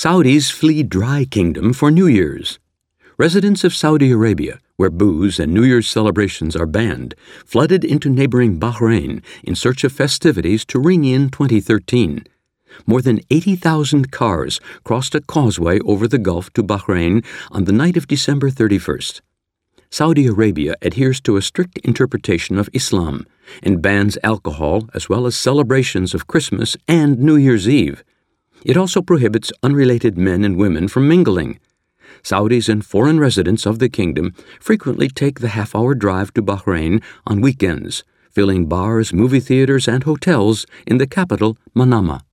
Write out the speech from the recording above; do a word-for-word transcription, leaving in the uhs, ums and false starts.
Saudis flee dry kingdom for New Year's. Residents of Saudi Arabia, where booze and New Year's celebrations are banned, flooded into neighboring Bahrain in search of festivities to ring in twenty thirteen. More than eighty thousand cars crossed a causeway over the Gulf to Bahrain on the night of December thirty-first. Saudi Arabia adheres to a strict interpretation of Islam and bans alcohol as well as celebrations of Christmas and New Year's Eve. It also prohibits unrelated men and women from mingling. Saudis and foreign residents of the kingdom frequently take the half-hour drive to Bahrain on weekends, filling bars, movie theaters, and hotels in the capital, Manama.